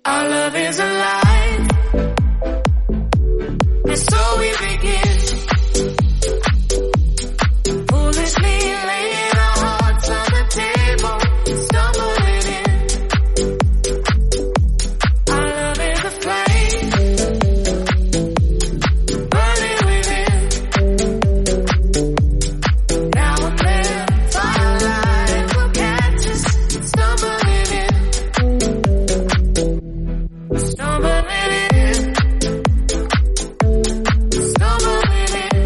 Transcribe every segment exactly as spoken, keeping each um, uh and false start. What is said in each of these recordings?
Our love is alive, and so we begin. Foolishly laying our hearts on the table, stumbling in. Our love is a flame, burning within. Now and then, firelight will catch us, stumbling in. Stumbling in, stumbling in.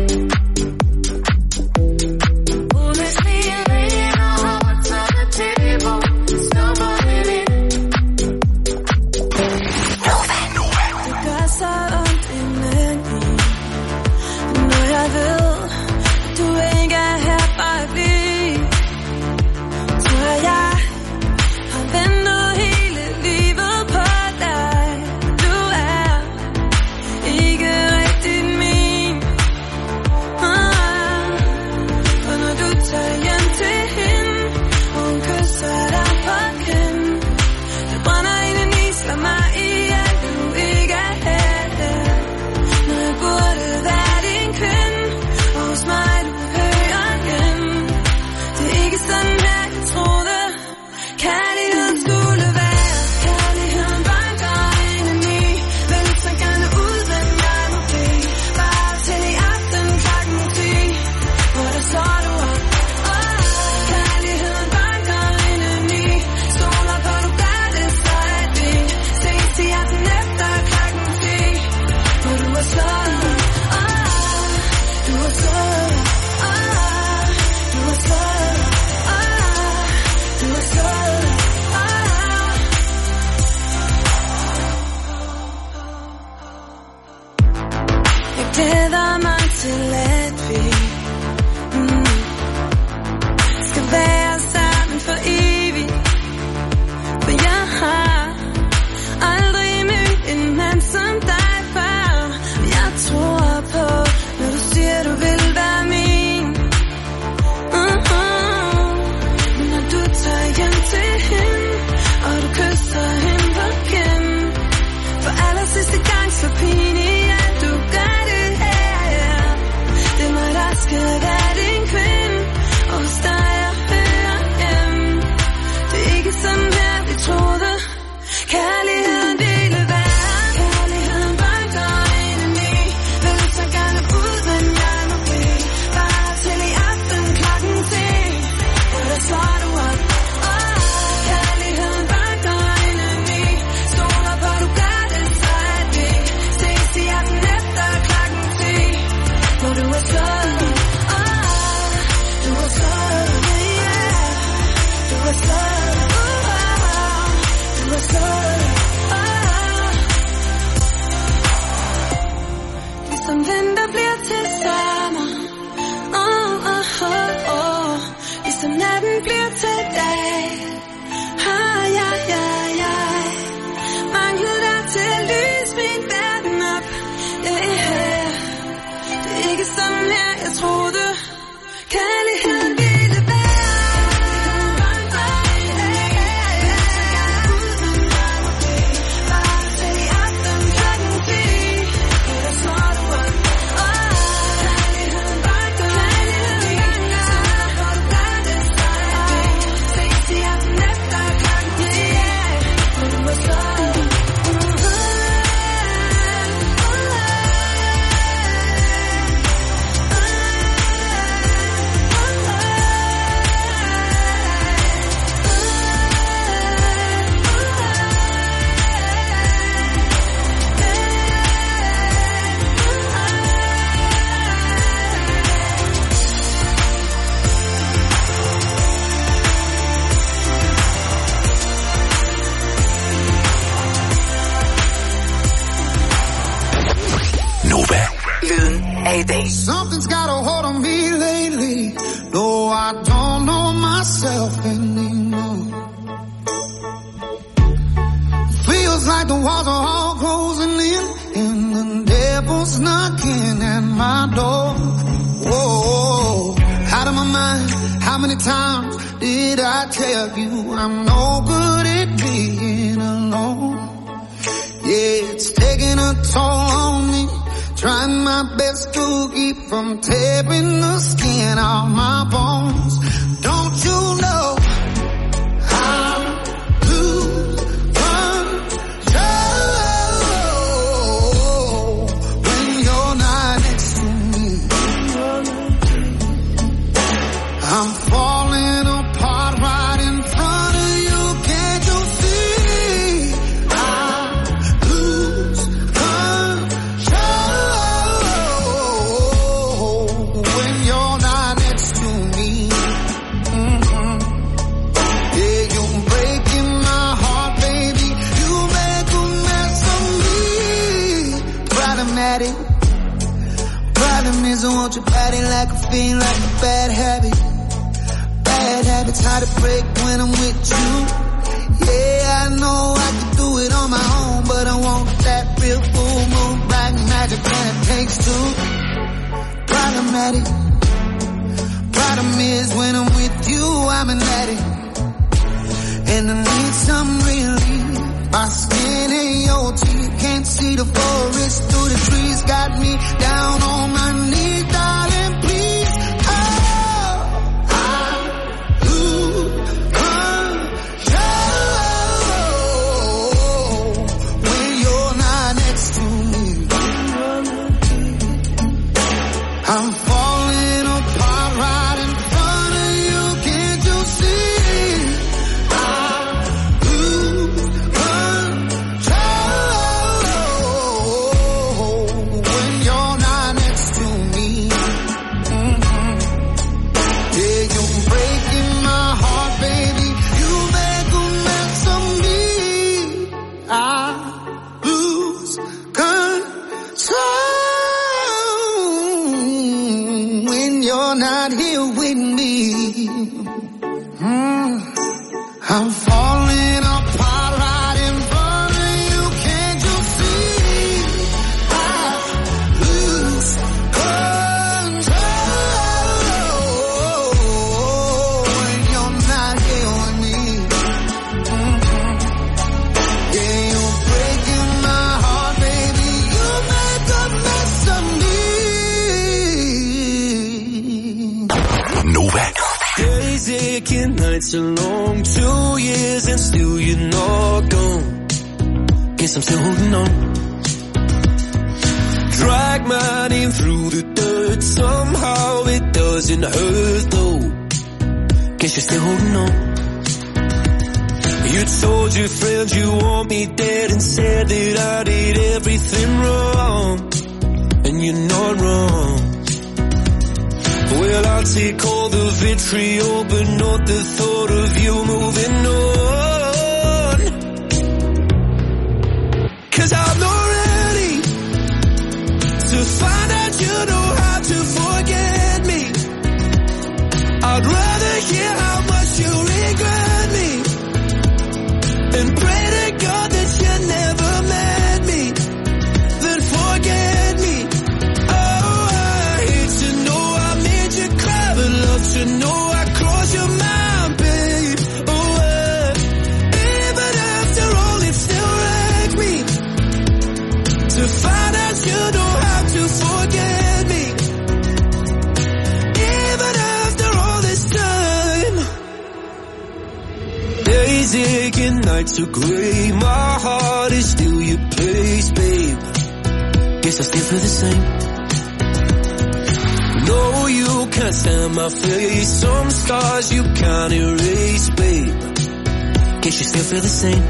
Foolishly laying our hearts on the table, stumbling in. Det gør så ondt indeni, når jeg ved, at du ikke er her for at blive. Tror jeg har ventet hele livet på dig. Du er ikke rigtig min. Ah, og når du tager hjem til hende, og hun kysser dig på kinden, det brænder indeni, slår mig ihjel, vil du ikke er her. Når jeg burde være din kvinde, og hos mig du hører igen. Det er ikke sådan her, jeg troede kærligheden skulle være. Kærligheden banker indeni, vil så gerne ud, men jeg må blive. Bare til i aften klokken ti, hvor der står du op. Åh, kærligheden banker indeni, stoler på du gør det, så er det. Ses i aften efter klokken ti, hvor du er slået op. Åh, du er slået op. Åh, du er slået op. Åh, du er slået op. Jeg glæder mig til at vi mm, skal være sammen for evigt. For jeg har aldrig mødt en mand som dig før. Jeg tror på, når du siger du vil være min. Mm-hmm. Når du tager hjem til hende, og du kysser hende på kinden, for aller sidste gang så pinligt, at du gør det her. Det er mig, der skal være din kvinde, og hos dig jeg hører hjem. Det er ikke sådan her, vi troede kærligheden ville være. Kærligheden banker indeni, vil så gerne ud, men jeg må blive. Bare til i aften klokken ti, hvor der slår du op. Åh, kærligheden banker indeni, stoler på du gør det, så er det. Ses i aften efter klokken ti, hvor du er slået op. Åh, du er slået op, yeah. Du er slået op. Åh, du er slået op. Åh. Ligesom vinter bliver til sommer. Åh, åh, åh, åh. Ligesom natten bliver til dag. Ah, ja, ja, ja. Mangler der til at lyse min verden op. Yeah. Det er ikke sådan her, jeg troede kærligheden ville være. Bare til i aften klokken ti, hvor der slår du op. Åh, kærligheden banker indeni, stoler på du gør det, så er det. Ses i aften efter klokken ti, hvor du er slået op. Nova. Lyden af i dag. Something's got a hold on me lately. No, I don't know myself anymore. Feels like the walls are all closing in, and the devil's knocking at my door. Whoa, out of my mind. How many times did I tell you I'm no good at being alone? it's taking a toll on me. Trying my best to keep from tearing the skin off my bones. Don't you know I lose control when you're not next to me? I'm falling apart right in front of you. Can't you see? I lose control when you're not next to me. Mm-hmm. Yeah, you're breaking my heart, baby. You make a mess of me. Problematic. Problem is I want your body like a fiend, like a bad habit. Bad habits hard to break when I'm with you. Yeah, I know I can do it on my own, but I want that real full moon, black magic, and it takes two. Problematic. Problem is when I'm with you, I'm an addict, and I need some relief. My skin and your teeth, can't see the forest through the trees. Got me down on my knees, darling, please. Oh, I lose control when you're not next to me. I'm falling apart right in front of you. Can't you see? I lose control when you're not next to me. Mm-hmm. Yeah, you're breaking my heart, baby. You make a mess of me. I lose control when you're not here with me. Mm. I'm falling apart right in front of you. Can't you see? I lose control when you're not here with me. Mhm. Yeah, you're breaking my heart, baby. You make a mess of me. Nova. Days aching, nights are long, two years and still you're not gone. Guess I'm still holding on. Drag my name through the dirt, somehow it doesn't hurt though. Guess you're still holding on. You told your friends you want me dead and said that I did everything wrong, and you're not wrong. Well, I'll take all the vitriol, but not the thought of you moving on. 'Cause I'm not ready to find out you know how to forget me. I'd rather hear how much you regret me and pray to God that you never met me than forget me. Oh, I hate to know I made you cry, but love to know I crossed your mind, babe. Oh, uh, even after all, it still wrecked me to find out you know how to forget me. Even after all this time. Days aching, nights are grey, my heart is still your place, babe. Guess I still feel the same. No, you can't stand my face, some scars you can't erase, babe. Guess you still feel the same.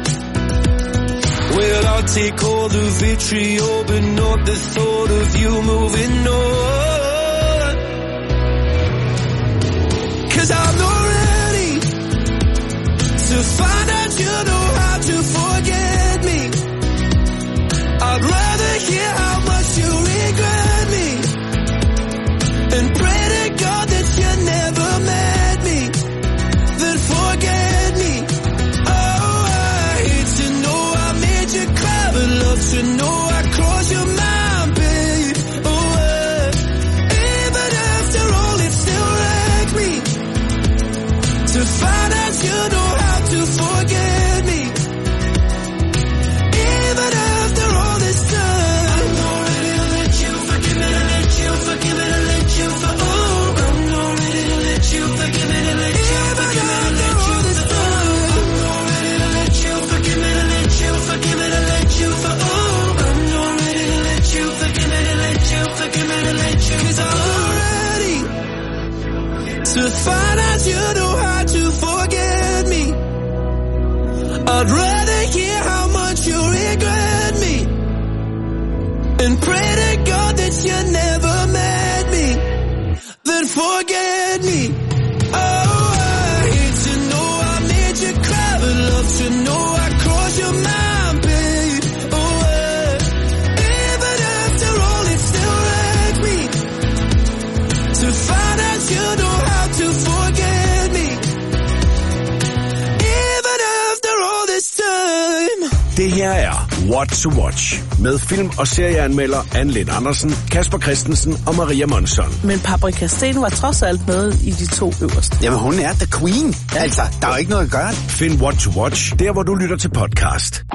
Well, I'll take all the vitriol, but not the thought of you moving on. 'Cause I'm not ready to find out you know how to forget me. I'd rather hear how much you regret me and pray to God that you never met me than forget me. Oh, I hate to know I made you cry, but love to know I crossed your mind, babe. Oh, uh, even after all, it still wrecked me to find out you know how to forget me. Even after I'd rather hear how much you regret me and pray to God that you never met me, then forget me. Oh, I hate to know I made you cry, but love to know I crossed your mind, babe. Oh, uh, even after all, it still wrecked me to find out you know how to forget me, even after all this time. Det her er What to Watch med film- og serieanmelder Anne Lind Andersen, Kasper Christensen og Maria Monsson. Men Paprika Steen var trods alt med i de to øverste. Jamen, hun er the queen. Ja. Altså, der er jo ikke noget at gøre. Find What to Watch der, hvor du lytter til podcast.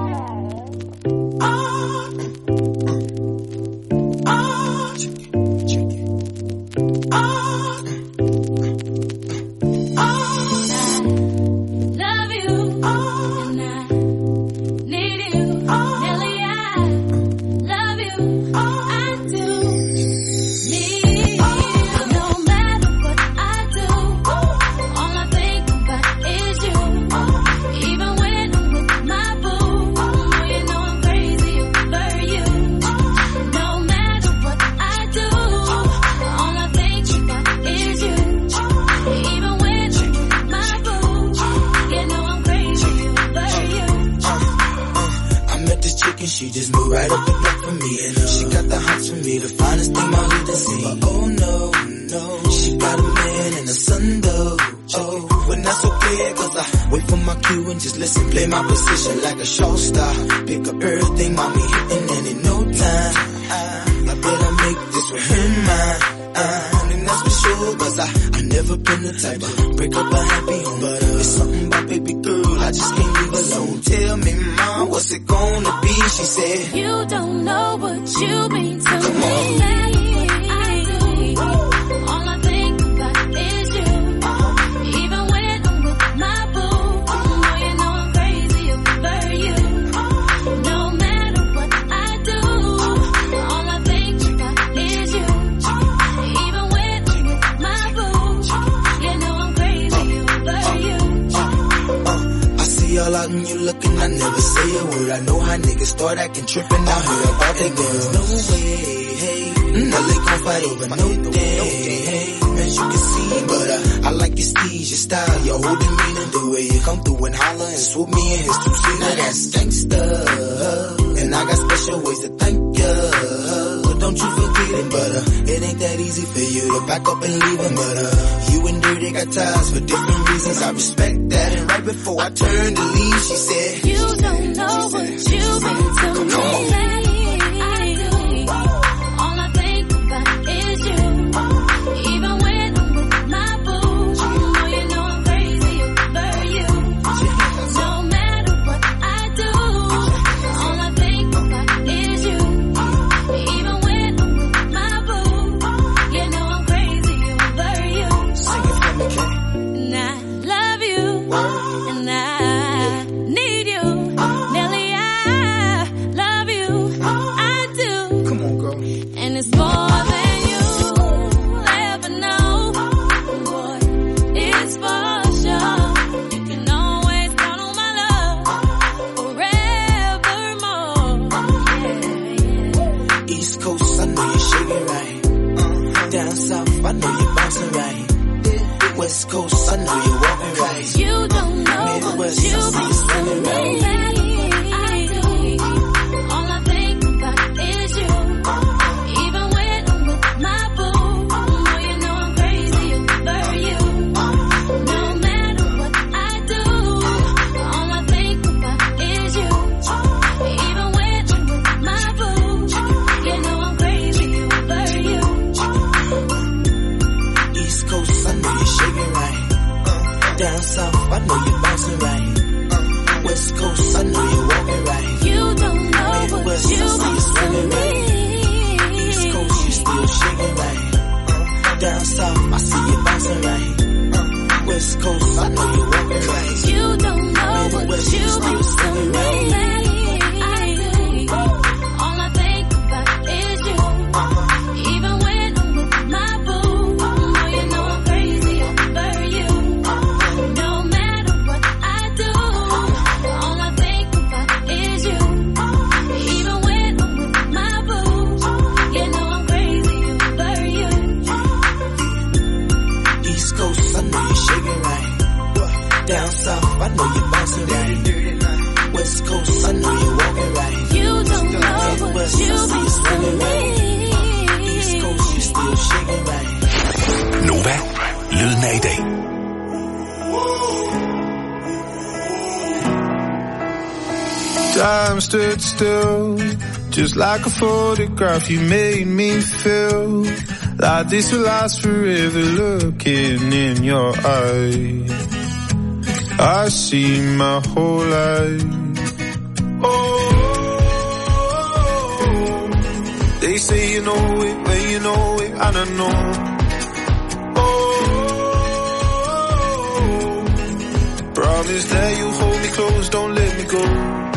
She just moved right up the block for me, and uh, she got the hots for me, the finest thing my hood has seen. But oh no, no, she got a man and a son though. Oh, but that's okay, cause I wait for my cue and just listen, play my position like a show star. Pick up everything, mommy hitting, and in no time, I, I better make this with him mine. Uh, and that's for sure, cause I, I never been the type to break up a happy home. But uh, it's something about baby girl, I just can't leave alone. Tell me, mom, what's it gonna be? She said, you don't know what you mean to Come me. on. I do. All I think about is you. Even when I'm with my boo, oh, you know I'm crazy over you. No matter what I do, all I think about is you. Even when I'm with my boo, you know I'm crazy over you. I see all out and you looking, I never say a word. I know how niggas start acting trippin'. I heard about they girls. No way, hey. Now they gon' fight over no day, hey. As you can see, but uh, I like your steez, your style, your whole demeanor, the way you come through and holler and swoop me in his two seats. Now that's gangsta, and I got special ways to thank ya. But don't you forget it, but uh, it ain't that easy for you to back up and leave him. But uh, you and Dirty got ties for different reasons. I respect that. And right before I turned to leave, she said, you don't know what you mean to me. Come on. I do. All I think about is you. Even when I'm with my boo, oh, you know I'm crazy over you. No matter what I do, all I think about is you. Even when I'm with my boo, you know I'm crazy over you. Sing it for me, Kay. And I love you, and I need you. Nelly, I stood still, just like a photograph. You made me feel like this will last forever. Looking in your eyes, I see my whole life. Oh, they say you know it, but you know it, and I know. Oh, promise that you hold me close, don't let me go.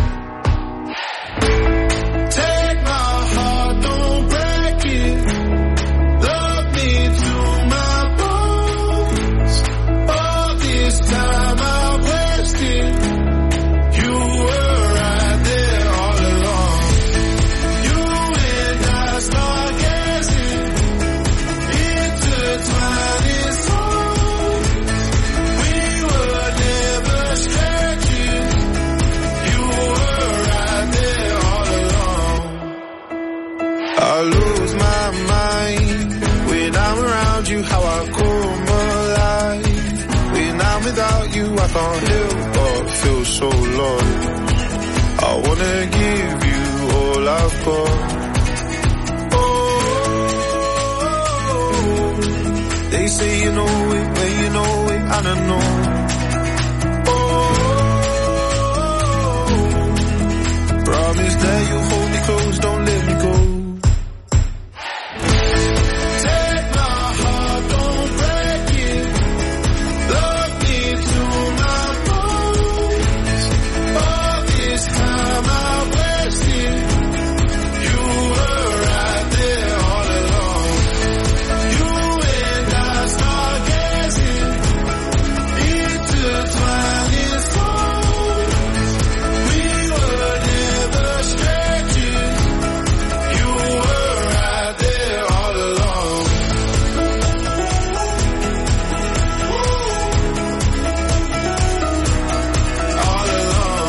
Take my heart, don't break it. Love me to my bones. All this time I wasted. You were right there all along. You and I start guessing, intertwining souls. We were never stretching. You were right there all along. I lose my mind when I'm around you. How I come alive when I'm without you. I can't help but feel so lost. I wanna give you all I've got. Oh, they say you know it, but you know it, and I know. Oh, promise that you hold me close, don't let me go. Take my heart, don't break it. Love me to my bones. All this time I wasted. You were right there all along. You and I start guessing, intertwining souls. We were never stretching. You were right there all along. All along.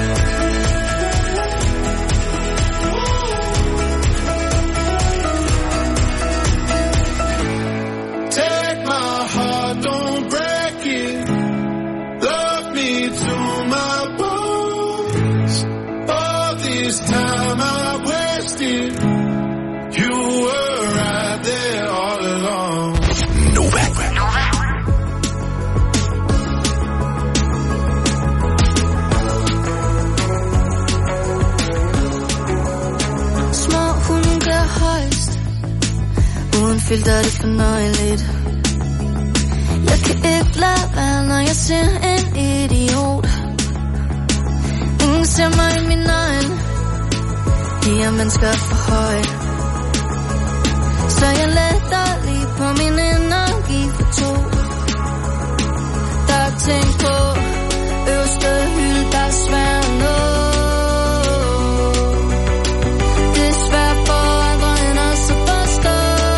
Take my heart, don't break it. Love me to my bones. All this time I wasted. You were right there all along. Nova. Små hunde gør højst. Uden filter er det fornøjeligt. Jeg kan ikke lade være, når jeg ser en idiot. Ingen ser mig i min øjne. De er mennesker for højt. Så jeg letter lige på min energi for to. Der er ting på øverste hylde, der er svært at nå. Det er svært for andre end os at forstå.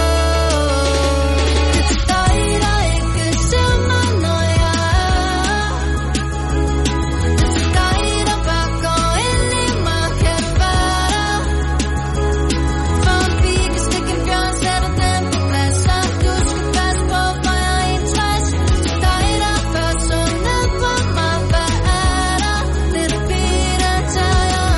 Det er til dig, der ikke ser mig, når jeg er. Det er til dig, der bare går ind i mig, kan du være der? For en pige kan stikke en bjørn, sætter den på plads, så du skal passe på, for jeg er enogtres. Det er til dig, der først så ned på mig, hvad er der? Lille pige, der tager jeg.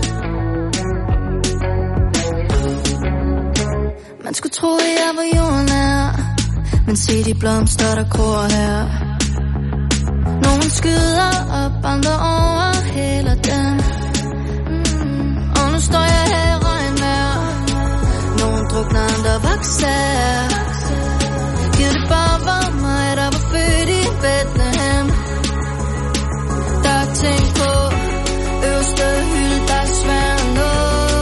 Man skulle tro, at jeg var jorden er, men se de blomster, der gror her. Nogen skyder op, andre overhælder dem. Mm. Og nu står jeg her i regnvejr. Nogen drukner, andre vokser. Giv det bare var mig, der var født i Bethlehem. Der er ting på øverste hylde, der er svært at nå.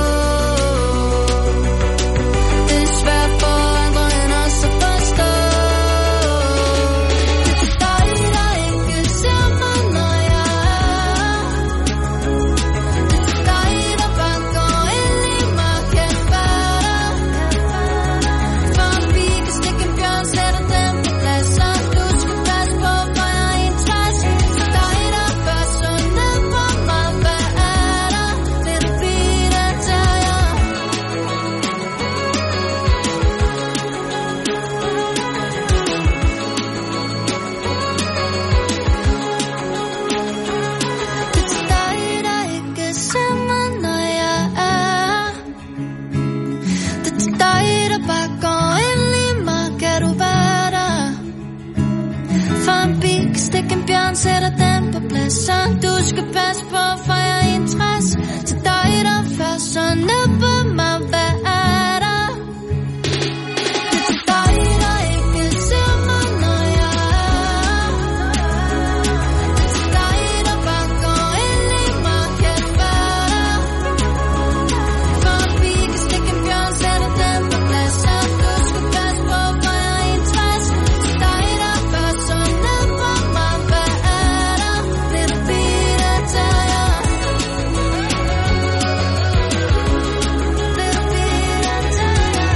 Det er svært for andre end os at forstå. Det er til dig, der ikke ser mig, når jeg er. Det er til dig, der bare går ind i mig, kan du være der? For en pige kan stikke en bjørn, sætter den på plads, så du skal passe på, for bjørn, sætter den på plads. Så du skal passe på, for jeg er interesse til dig der først. Så ned på mig, hvad er der? Det er til dig, der ikke ser mig, når jeg er. Det er til dig, der bare går ind i mig, kan være der. For at vi kan stikke en bjørn, sætter den på plads. Så du skal passe på, for jeg er interesse til dig der først. Så ned på mig, hvad er der? Little bit af tager. Little bit af tager.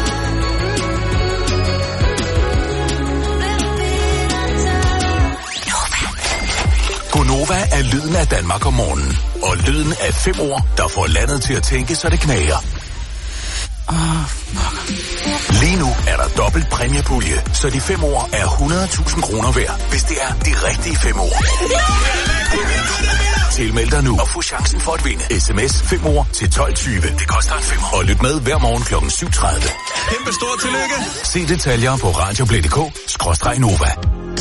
Little bit af tager. Gonova er lyden af Danmark om morgenen. Og lyden af fem ord, der får landet til at tænke, så det knager. Lige nu er der dobbelt præmiepulje, så de fem ord er hundrede tusind kroner værd, hvis det er de rigtige fem ord. Tilmeld dig nu og få chancen for at vinde. Sms fem ord til tolv tyve. Det koster en femmer. Og lyt med hver morgen klokken syv tredive. Kæmpe stort tillykke. Se detaljer på radioplay punktum d k skråstreg Nova.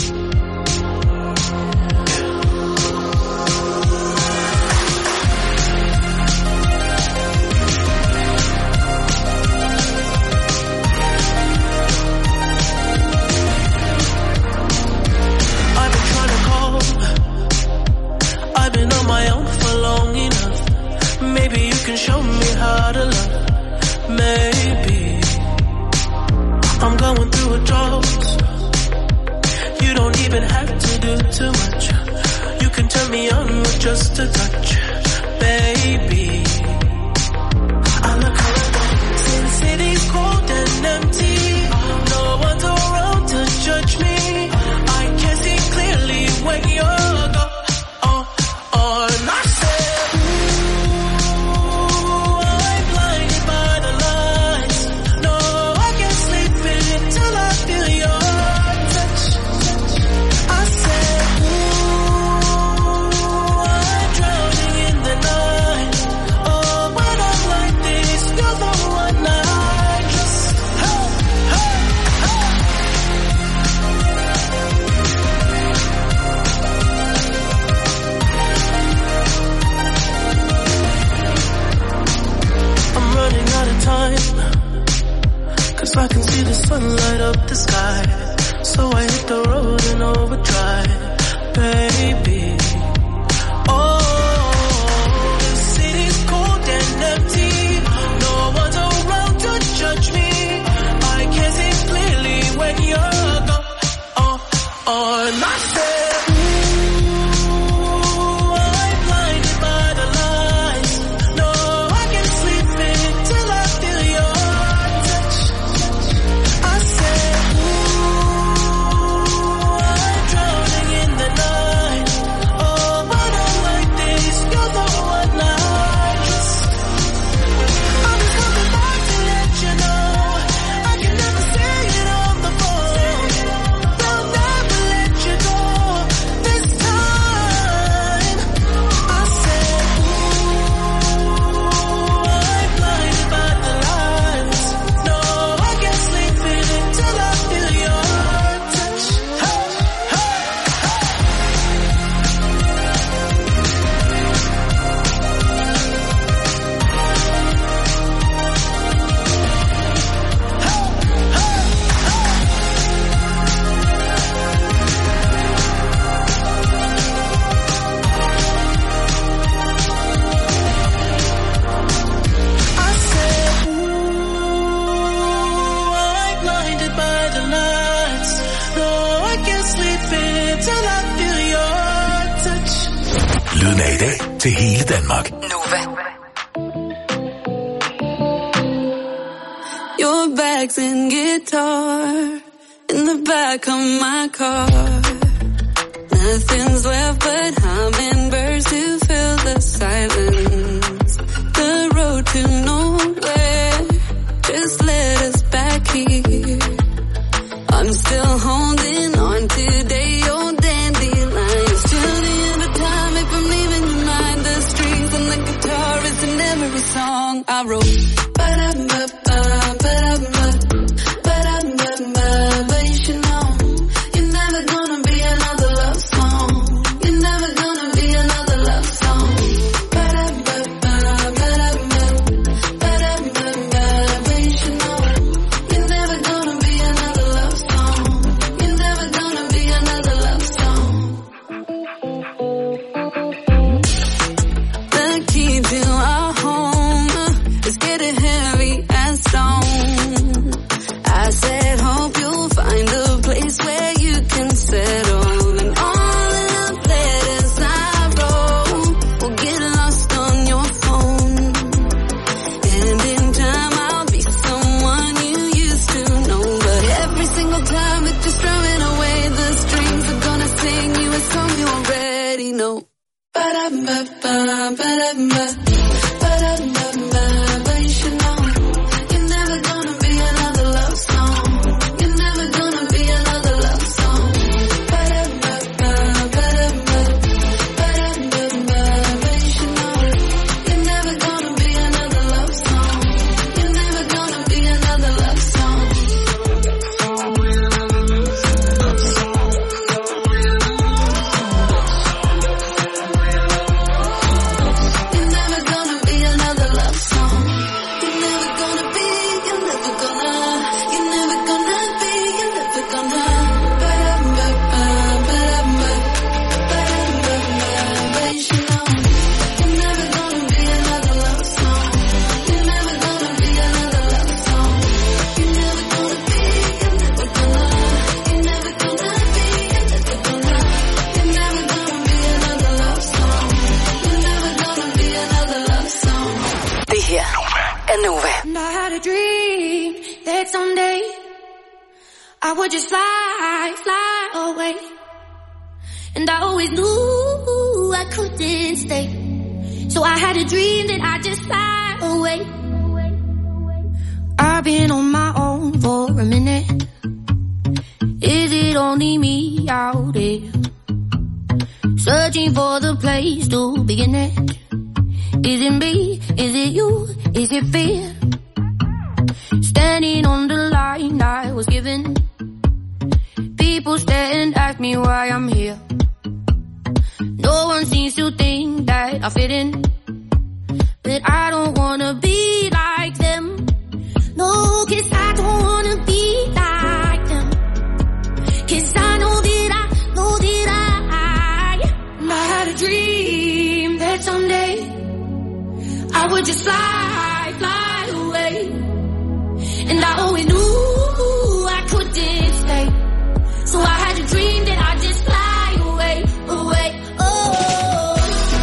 I've been trying to call. I've been on my own for long enough. Maybe you can show me how to love. Maybe I'm going through a drought. You don't even have to do too much. You can turn me on with just a touch, baby. I look around, see the city's cold and empty. No one's around to judge me. I can see clearly when you're gone. Oh, oh, and I said, ooh, I'm blinded by the lights. No, I can't sleep until I feel your touch. I said, ooh, I'm drowning in the night. Oh, when I'm like this, you're the one I trust. Hey, hey, hey. I'm running out of time, 'cause I can see the sun light up the sky. So I hit the road in overdrive, baby. Oh, the city's cold and empty. No one's around to judge me. I can see clearly when you're gone. Oh, oh, and I said, ooh, I'm blinded by the lights. No, I can't sleep until I feel your touch. I said, ooh, I'm drowning in the night. Oh, when I'm like this, you're the one I trust. I'm just coming back to let you know I can never say it on the phone. They'll never let you go this time. I said, ooh, I'm blinded by the lights. No, I can't sleep until I feel your touch. Hey, hey, I said, ooh, I'm blinded by the lights. No, I can't sleep until I feel your touch. Lyden af i dag til hele Danmark. Nova. Your bags and guitar in the back of my car. Nothing's left but hummingbirds to fill the silence. The road to nowhere just led us back here. I'm still holding on today, your dandelions. Till the end of time, if I'm leaving your mind, the strings and the guitar is in every song I wrote. Ba-da-ba-ba, ba-da-ba, ba-da-ba-ba, but you should know you're never gonna be another love song. her er Nova. And I had a dream that someday I would just fly, fly away. And I always knew I couldn't stay. So I had a dream that I'd just fly away. I've been on my own for a minute. Is it only me out there? Searching for the place to begin it. Is it me? Is it you? Is it fear? Standing on the line I was given. People stare and ask me why I'm here. No one seems to think that I fit in. But I don't wanna be like them. No, 'cause I don't wanna be like them. 'Cause I know that I, know that I, I had a dream that someday I would just fly, fly away. And I always knew I couldn't stay. So I had a dream that I'd just fly away, away, oh, oh,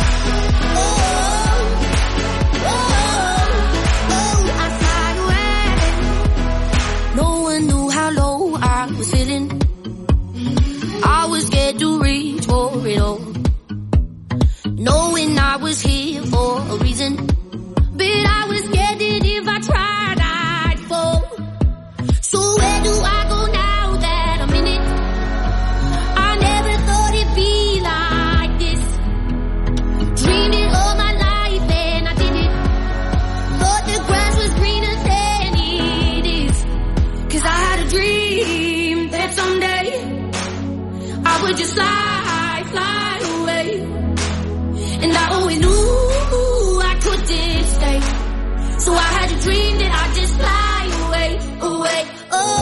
oh, oh, I'd fly away. No one knew how low I was feeling. I was scared to reach for it all. Knowing I was here for a reason. But I was scared that if I tried, I'd fall. So where do I go now that I'm in it? I never thought it'd be like this. Dreamed it all my life and I did it. Thought the grass was greener than it is. 'Cause I had a dream that someday I would just fly, fly away. And I always knew I couldn't stay. So I had a dream that I'd just fly away, away, oh, oh,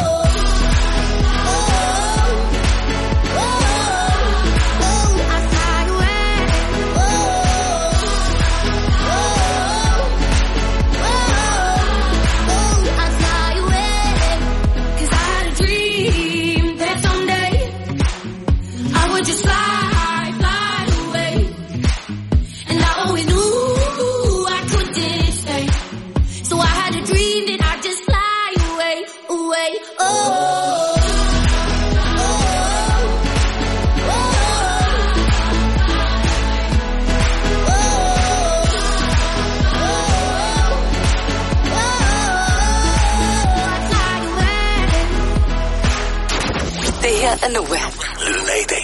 oh, oh, I'd fly away, oh, oh, oh, oh, I'd fly away. 'Cause I had a dream that someday I would just fly, fly away. And I always knew I couldn't stay. So I had a dream that I'd just fly away, away, oh, oh, oh, oh, I'd fly away. Det her er Nova. Lyden af i dag.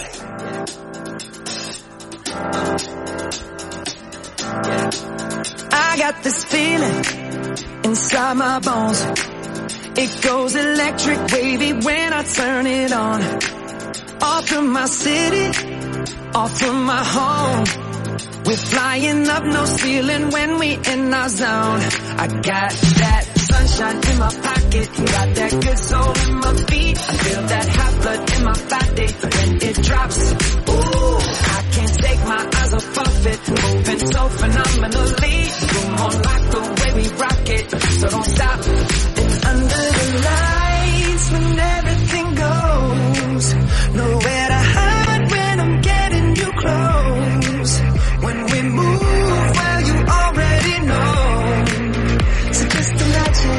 I got this feeling inside my bones. It goes electric wavy when I turn it on. Off from my city, off from my home. We're flying up, no ceiling when we in our zone. I got that sunshine in my pocket, got that good soul in my feet. I feel that hot blood in my body when it drops. Ooh, I can't take my eyes off of it, moving so phenomenally. You're more like the way we rock it, so don't stop. It's under the lights when everything goes. Nowhere to hide when I'm getting you close. When we move, well, you already know. So just imagine.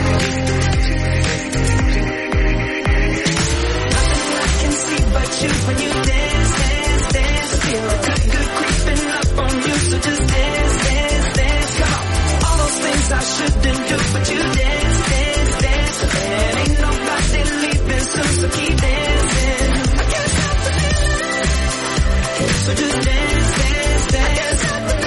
Nothing I can see but you when you dance, dance, dance. Feel the good, good creeping up on you. So just dance, dance, dance. Come on. All those things I shouldn't do, but you dance, dance, dance. And ain't nobody leaving soon, so keep dancing. I can't stop the feeling. So just dance, dance, dance.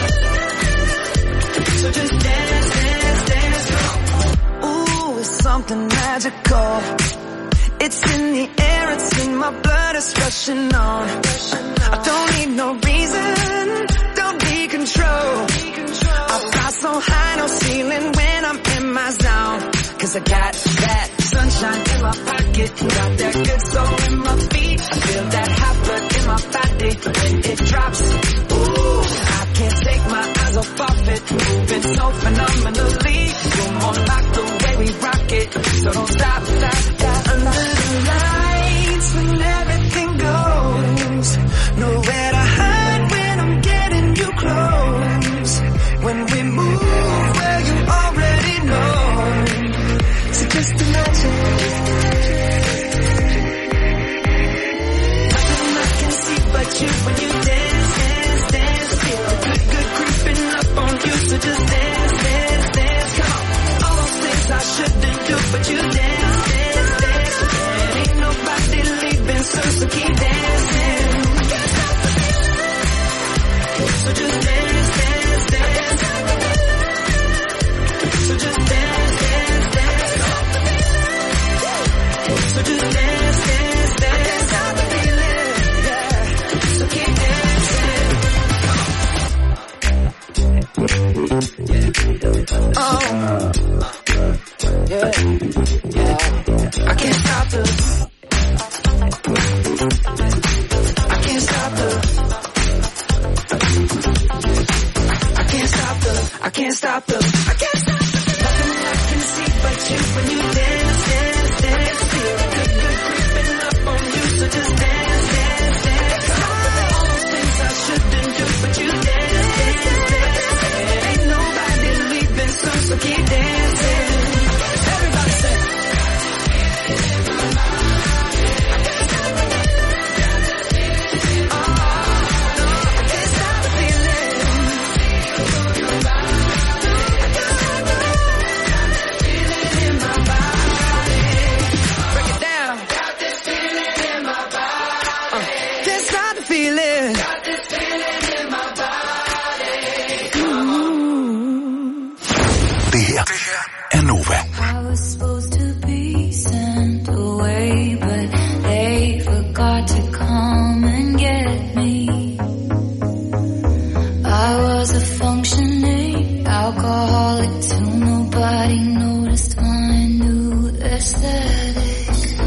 So just dance, dance, dance. Ooh, it's something magical. It's in the air, it's in my blood, it's rushing on. I don't need no reason, don't be control. I fly so high, no ceiling when I'm in my zone. 'Cause I got that sunshine in my pocket, got that good soul in my feet. I feel that hot blood in my body when it drops. Ooh, I can't take my eyes off of it, moving so phenomenally. You're more like the way we rock it, so don't stop, stop, stop. Under the lights when everything goes, nowhere to hide when I'm getting you close. When we move, well, you Oh, yeah, yeah. I can't stop the. I can't stop the. I can't stop the. I can't stop the. I can't stop the. Nothing I can see but you when you dance, dance, dance. Feel good, good creeping up on you, so just dance, dance, dance. All those things I shouldn't do, but you dance, dance, dance. Ain't nobody leaving soon, so keep dancing. Everybody say. I was supposed to be sent away, but they forgot to come and get me. I was a functioning alcoholic till nobody noticed my new aesthetic.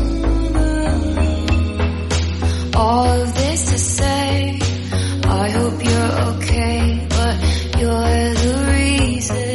All of this to say, I hope you're okay, but you're the reason.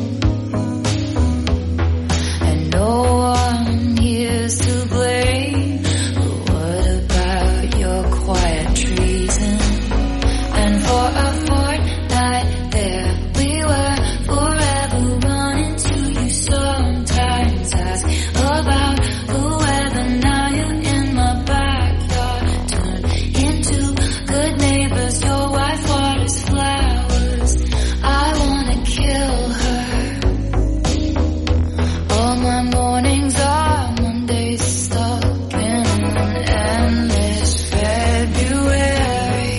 No one here's to blame, but what about your quiet treason? And for a fortnight there we were, forever running to you. Sometimes ask about the weather, now you're in my backyard. Turn into good neighbors, your wife waters flowers. I wanna kill her. All my mornings are Mondays stuck in an endless February.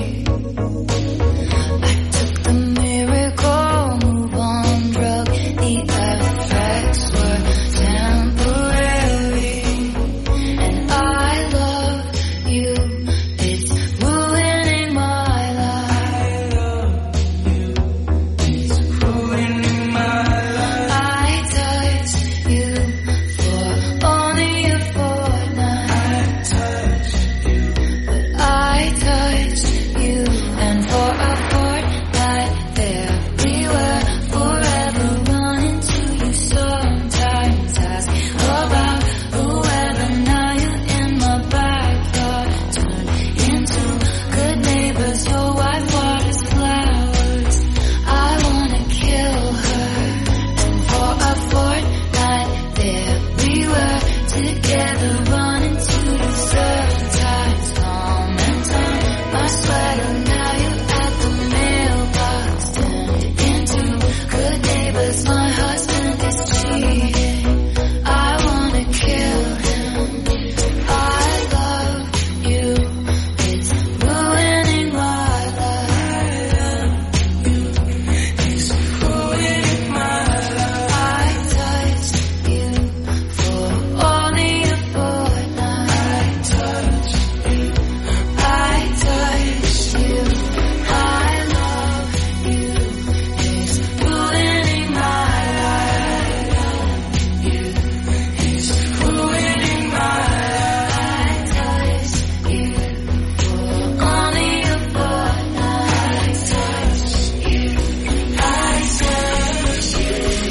I took the miracle move on drug, the effects were temporary. And I love you, it's ruining my life. It's ruining my life. I touched you for only a fortnight. But I touched you, and for a fortnight there we were, forever running to you. Sometimes ask about the weather, now you're in my backyard. Turn into good neighbors, your wife waters flowers. I wanna kill her. And for a fortnight there we were, together running to the sometimes calm and time. My sweater, now you're at the mailbox. Turned into good neighbors, my husband is cheating. I wanna kill him. I love you, it's ruining my life. It's ruining my life. I touched you for only a fortnight. I touched you. I touched you. I love you. It's ruining my life. It's ruining my life. I touched you for only a fortnight. I touched you. I touched you.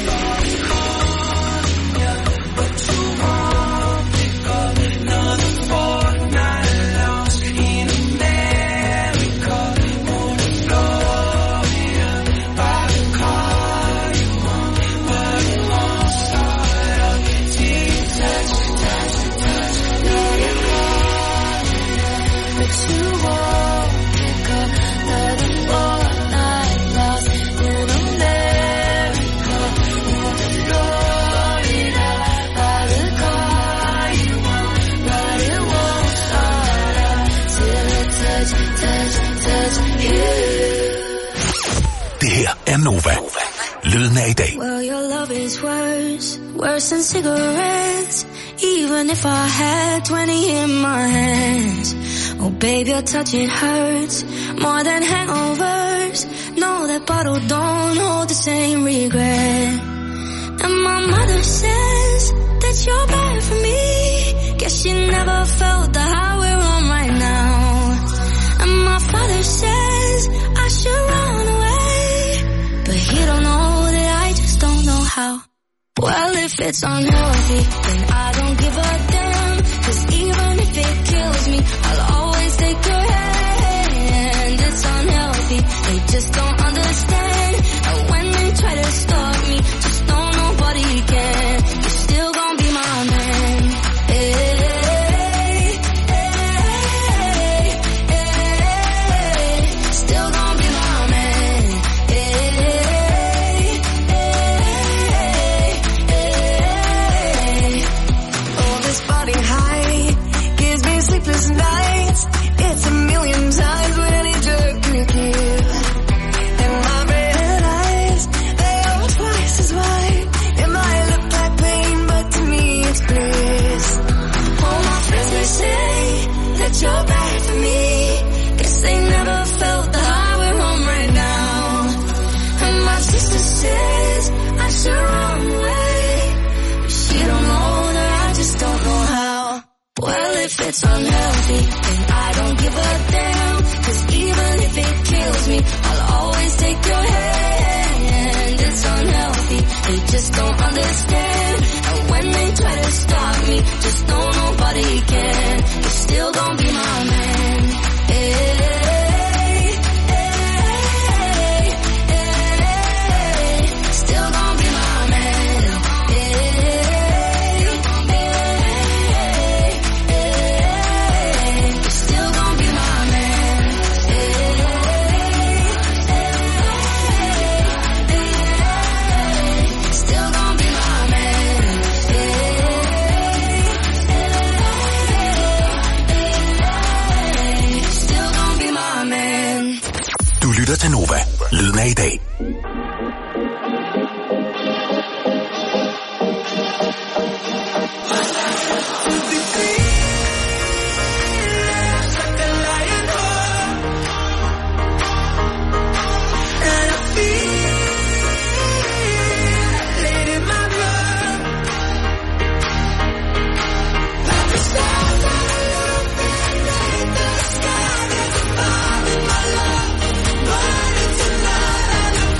But you won't pick up another fortnight lost in America or Florida. By the car you want, but it won't start up. Till you touch, touch, touch another car. But you won't pick up another fortnight lost in America or Florida. By the car you want, but it won't start up till it touch, touch, touch you. Det her er Nova. Lyden af i dag. Well, your love is worse, worse than cigarettes. Even if I had twenty in my hands, Oh babe, your touch it hurts more than hangovers. No, that bottle don't hold the same regret. And my mother says that you're bad for me. Guess she never felt the high we're on right now. And my father says I should run away, but he don't know that I just don't know how. Well, if it's unhealthy, then I don't give a damn. Cause even if it kills me, I'll always take your hand. It's unhealthy, they just don't understand. And when they try to stop me, just know nobody can. You're still gonna be my man. Hey, hey, hey, hey. Still gonna be my man. Hey, hey, hey. Oh, this body high gives me sleepless nights. It's a million times what any drug could give. And my red eyes, they are twice as wide. It might look like pain, but to me it's bliss. All my friends, they say that you're bad for me. Guess they never felt the high we're on right now. And my sister says I should run away, but she don't know that I just don't know how. Well, if it's unhealthy, then I don't give a damn. Cause even if it kills me, I'll always take your hand. It's unhealthy, they just don't understand. And when they try to stop me, just know nobody can. You're still gonna be my man. Hey, hey, hey, hey. Still gonna be my man. Hey, hey, hey. You're still gonna be my man. Hey, hey, hey. Still gonna be my man. Hey, hey, still gonna be my man. Du lytter til Nova. Lyden af i dag. And I feel it in my blood. Like the stars that look beneath the sky. There's a fire in my love, burning tonight. And I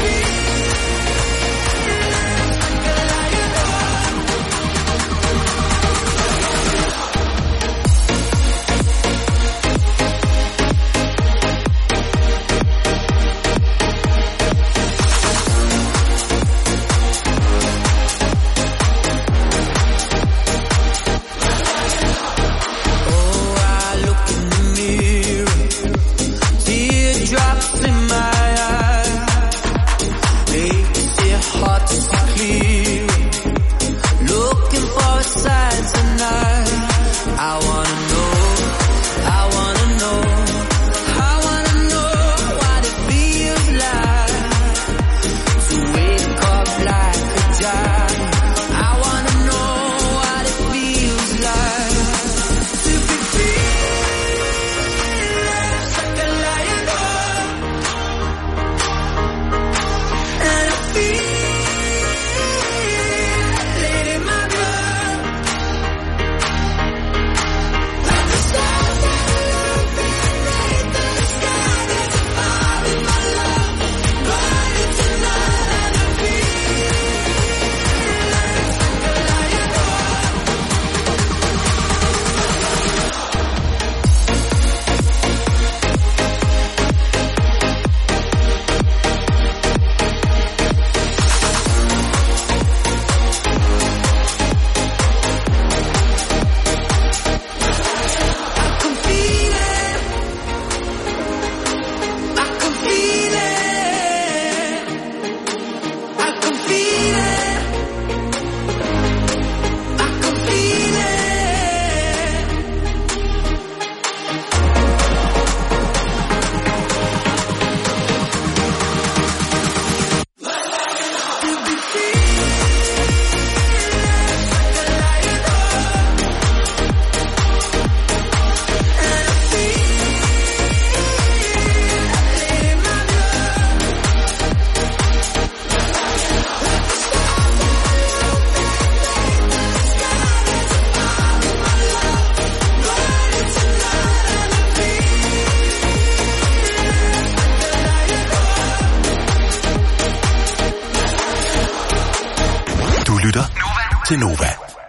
lytter til Nova.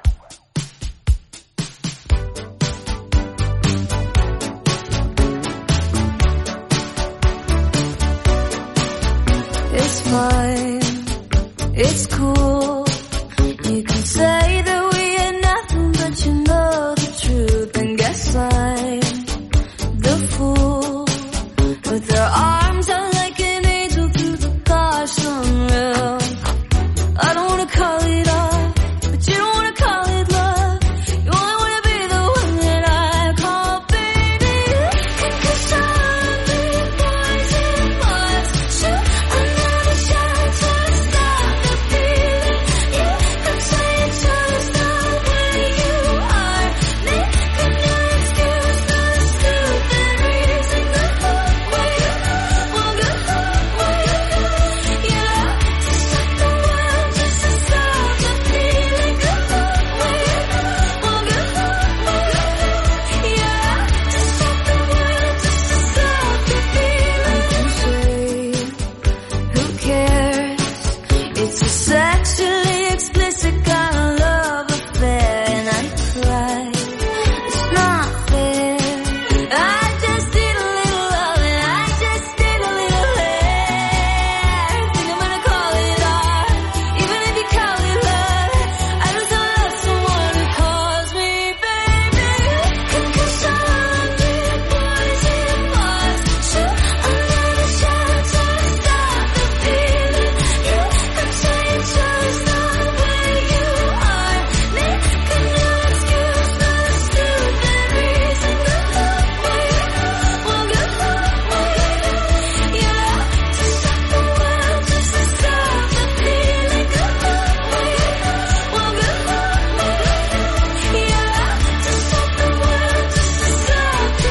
It's fine, it's cool. You can say that we ain't nothing, but you know the truth. And guess I'm the fool with their arms out like an angel through the car sunroof. I don't wanna call it off, but you don't wanna call it love. You only wanna be the one that I call baby. Cause I'm the poison must shoot another shot to stop the feeling. You can say you chose the way you are, making no excuse, not a stupid reason. The whole way you well, the whole way you yeah, to stop the world just to stop the feeling. The whole way you well, the whole way yeah, to stop the world just to stop the feeling. You say, who cares? It's a sexually explicit kind of love affair, and I cry. It's not fair. I just need a little love, and I just need a little hair. Think I'm gonna call it art, even if you call it love. I just don't love someone who calls me baby. Cause I'm the poison must shoot another shot to stop the feeling. You can say you chose the way you are, making no excuse, not a stupid reason. The whole way well, the whole way yeah, to stop the world just to stop the feeling. The whole way well, the whole way yeah, to stop the world just to stop the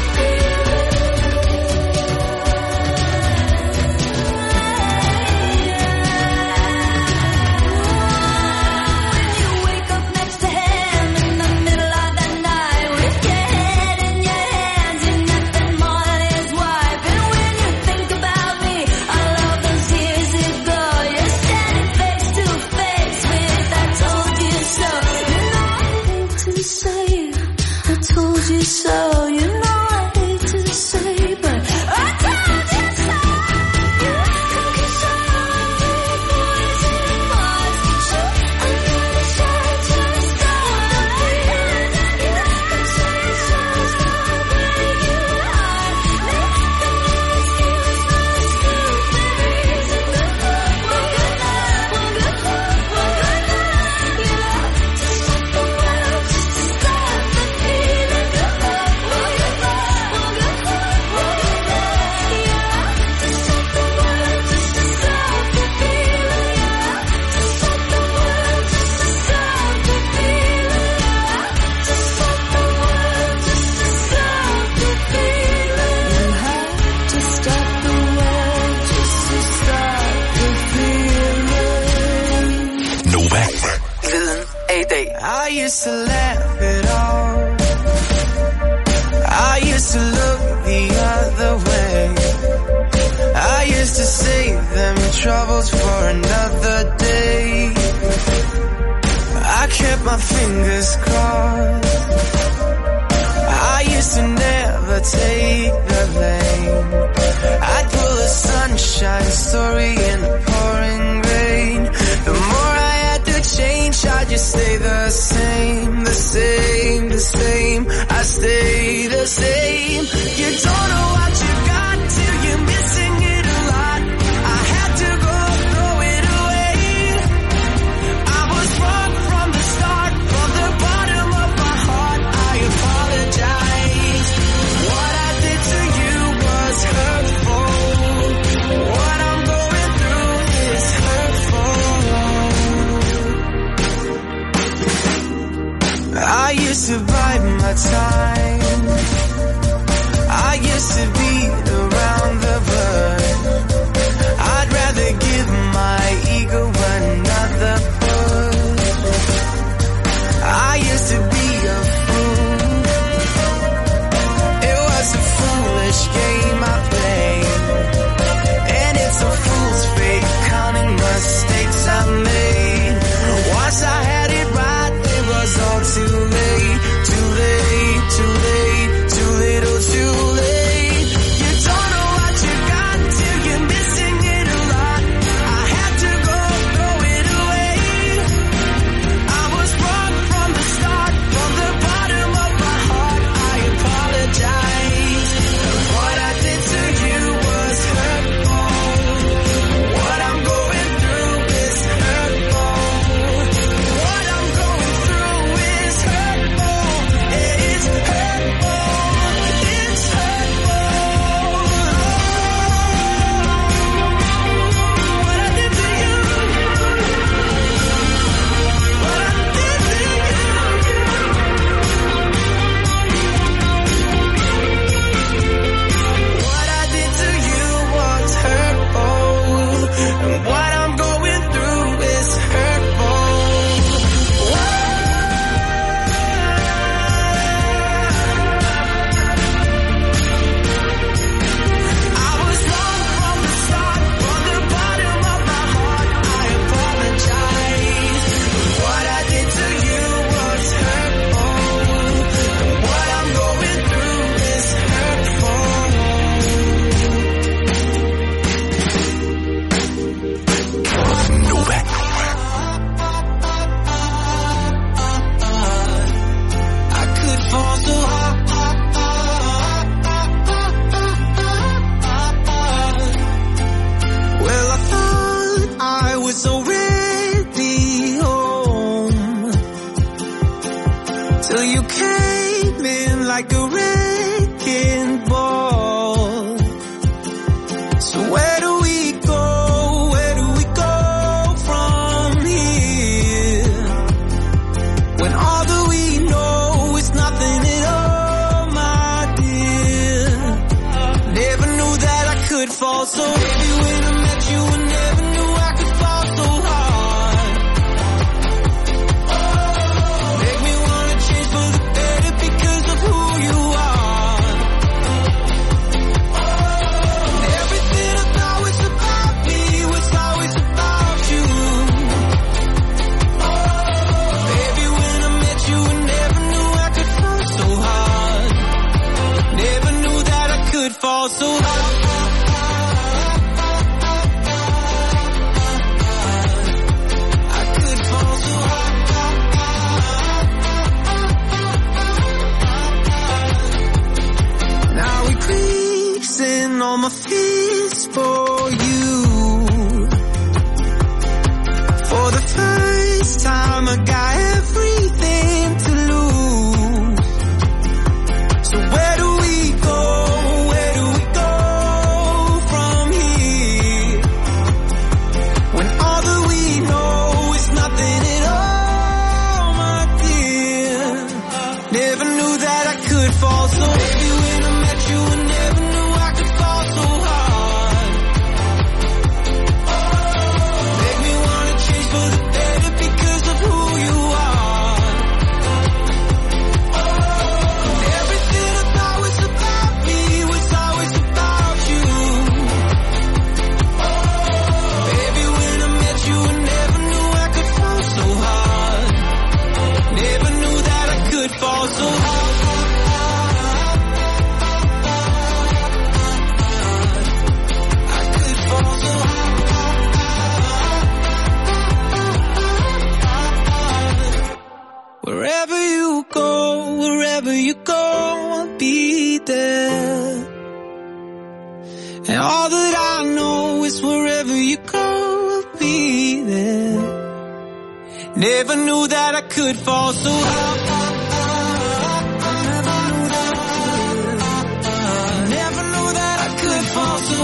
feeling. When you wake up next to him in the middle of the night with your head in your hands, you're nothing more than his wife. And when you think about me, all of those years ago, you're standing face to face with I told you so. You know I hate to say I told you so. You know I hate to say, but I told you so. Cause I'm the poison must shoot another shot to stop the feeling. You can say you chose the way you are, making no excuse, not a stupid reason. The whole way well, the whole way yeah, to stop the world just to stop the feeling. The whole way well, the whole way yeah, to stop the world just to stop the feeling. Yeah, to stop the world just to stop the feeling. Yeah, to stop the world just to stop the feeling. You have to stop the world just to stop the feeling. Nova. Lyden af i dag. I used to laugh it off. I used to look the other way. I used to save them troubles for another day. I kept my fingers crossed. I used to never take the blame. I'd pull a sunshine story in the pouring rain. The more I had to change, I just stay the same, the same, the same. I stay the same. You don't know what you got till you're missing it a lot. I had to go throw it away. I was wrong from the start, from the bottom of my heart. I apologize. What I did to you was hurtful. What I'm going through is hurtful. I used to bide my time. I used to beat around the bush. I'd rather give my ego another push. I used to be a fool. It was a foolish game I played, and it's a fool's fate counting mistakes I made. Once I came in like a wrecking ball. So where do we go? Where do we go from here? When all that we know is nothing at all, my dear. Never knew that I could fall so heavy when I met you. I never knew I could fall so hard. Make me wanna change for the better because of who you are. And everything I thought was about me was always about you. Baby, when I met you, I never knew I could fall so hard. Never knew that I could fall so hard. All my fears for you. For the first time I got everything to lose. So where do we go? Where do we go from here? When all that we know is nothing at all, my dear. Never knew that I could fall so heavy when I met you. I never knew I could fall so hard. Make me wanna change for the better because of who you are. And everything I thought was about me was always about you. Baby, when I met you, I never knew I could fall so hard. Never knew that I could fall so hard. Wherever you go, wherever you go, I'll be there. And all that I know is wherever you go, I'll be there. Never knew that I could fall so high. Never knew that I could fall so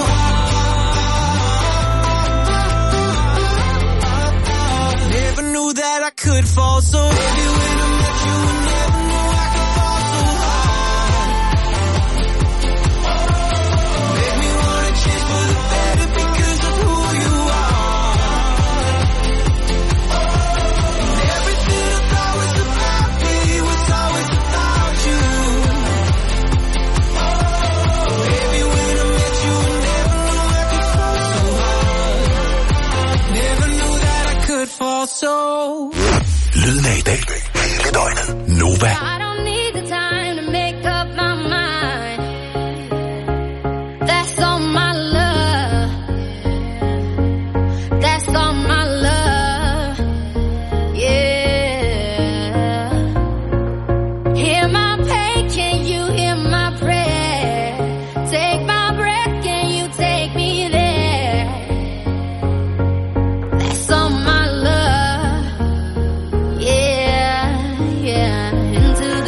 high. Never knew that I could fall so heavy when I met you. I never knew I could fall so hard. Make me wanna change for the better because of who you are. And everything I thought was about me was always about you. Baby, when I met you, I never knew I could fall so hard. Never knew that I could fall so. Lyden af i dag. Hele døgnet. Nova. I don't need the time to make up my mind. That's all my love. That's all my love. Yeah. Hear my pain, can you hear my prayer? Take my breath, can you take me there? That's all my love. Yeah, yeah. Into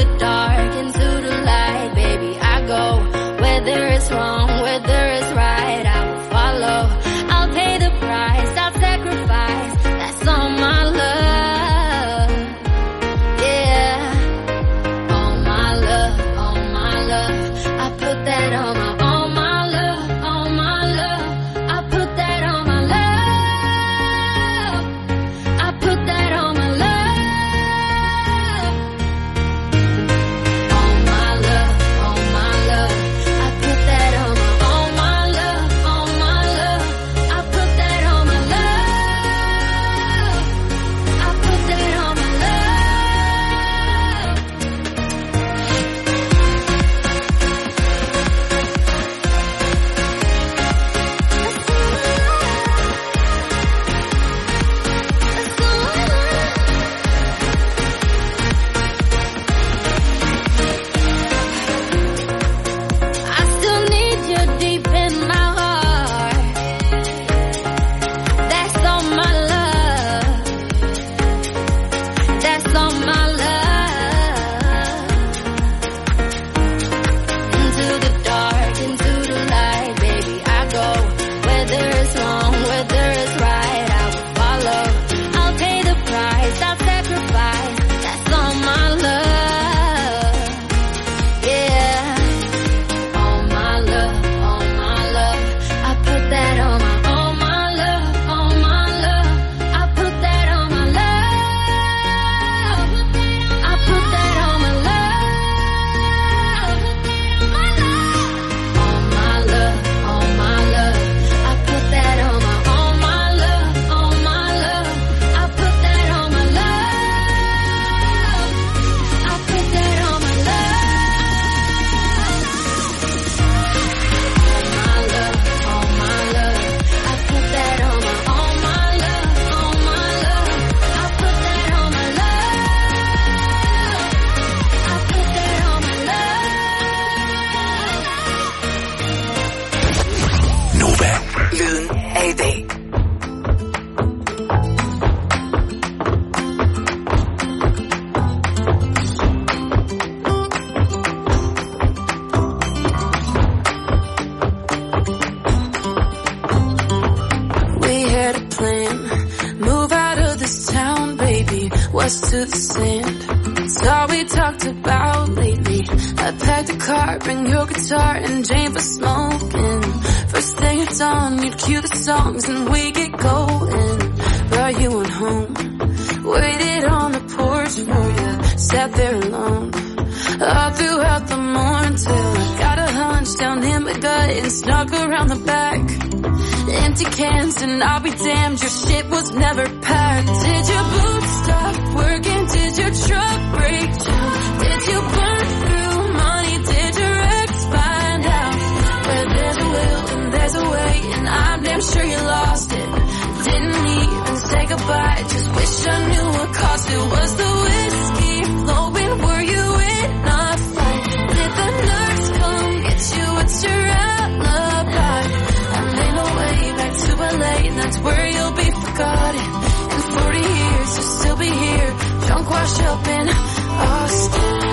us to the sand. It's all we talked about lately. I packed a car, bring your guitar and Jane for smoking. First thing it's on, you'd cue the songs and we get going. Brought you on home, waited on the porch for you, sat there alone all throughout the morning till I got a hunch down in my gut and snuck around the back. Empty cans and I'll be damned, your shit was never packed. Did your boots stop working? Did your truck break down? Did you burn through money? Did your ex find out? Where there's a will and there's a way, and I'm damn sure you lost it. Didn't even say goodbye, just wish I knew what cost it. Was the whiskey flowing? Were you in a fight? Did the nurse come get you? What's your alibi? And ain't no way back to L A, and that's where you'll be forgotten. In forty years you'll still be here, drunk washed up in Austin.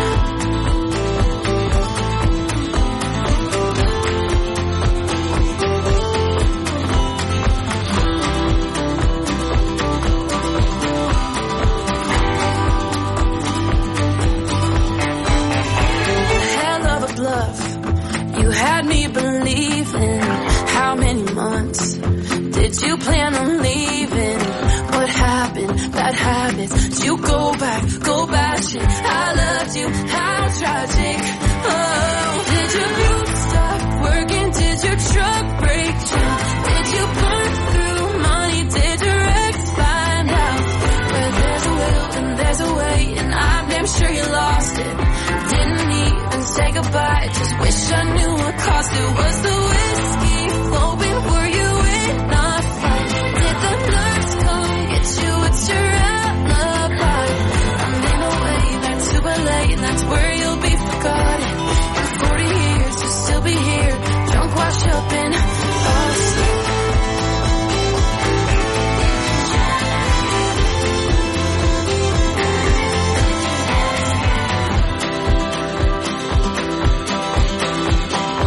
You had me believing. How many months did you plan on leaving? What happened? Bad habits. Did you go back, go back shit? I loved you, how tragic. Oh, did your boots stop working? Did your truck break down? Did you burn through money? Did your ex find out? Where there's a will and there's a way, and I'm damn sure you lost it. Didn't even say goodbye, just wish I knew what cost it. Was the whiskey flowing? Were you in a fight? Did the nurse come get you? What's your alibi? I'm in a way back to L A, and that's where you'll be forgotten. In forty years you'll still be here, drunk washed up in Austin.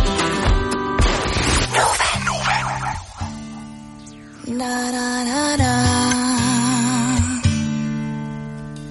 Na na na na.